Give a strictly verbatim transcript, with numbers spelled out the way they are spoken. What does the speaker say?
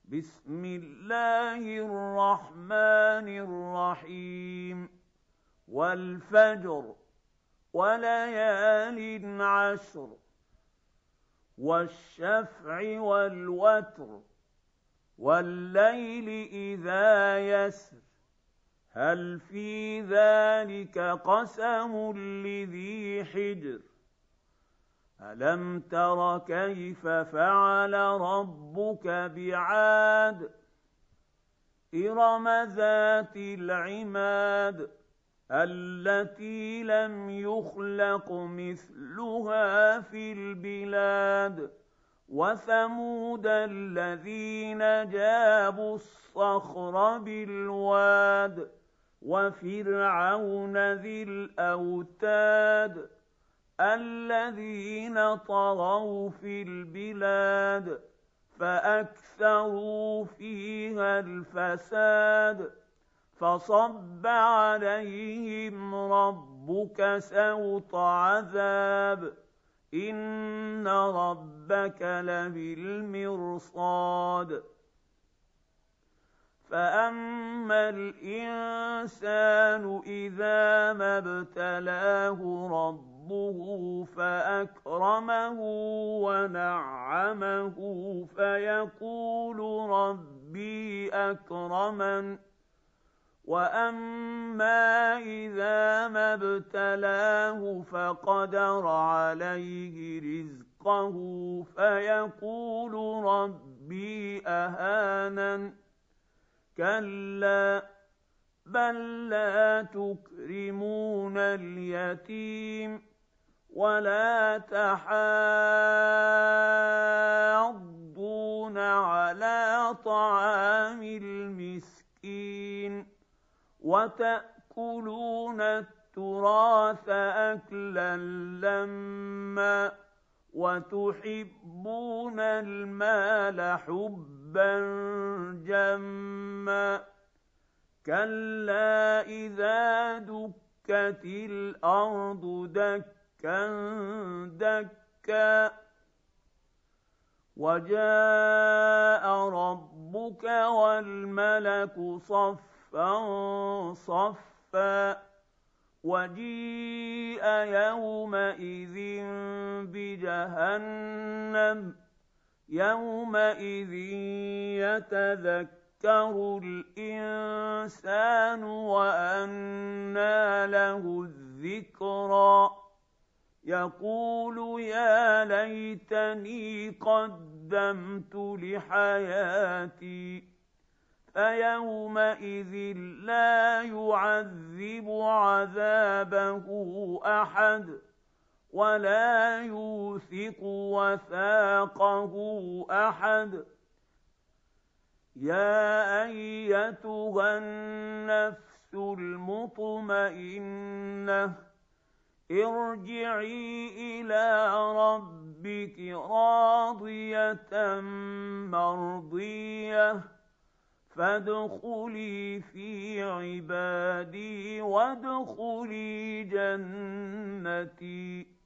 بسم الله الرحمن الرحيم والفجر وليال عشر والشفع والوتر والليل إذا يسر هل في ذلك قسم لذي حجر ألم تر كيف فعل ربك بعاد إرم ذات العماد التي لم يخلق مثلها في البلاد وثمود الذين جابوا الصخر بالواد وفرعون ذي الأوتاد الذين طغوا في البلاد فأكثروا فيها الفساد فصب عليهم ربك سوط عذاب إن ربك لبالمرصاد فأما الإنسان إذا ما ابتلاه ربه فأكرمه ونعمه فيقول ربي أكرمن وأما إذا ما ابتلاه فقدر عليه رزقه فيقول ربي أهانن كلا بل لا تكرمون اليتيم ولا تحاضون على طعام المسكين وتأكلون التراث أكلا لما وتحبون المال حبا جما كلا إذا دكت الأرض دكا دكا وجاء ربك والملك صفا صفا وجيء يومئذ بجهنم يومئذ يتذكر الإنسان وأنى له الذكرى يقول يا ليتني قدمت لحياتي فيومئذ لا يعذب عذابه أحد ولا يوثق وثاقه أحد يا أيتها النفس المطمئنة ارجعي إلى ربك راضية مرضية فادخلي في عبادي وادخلي جنتي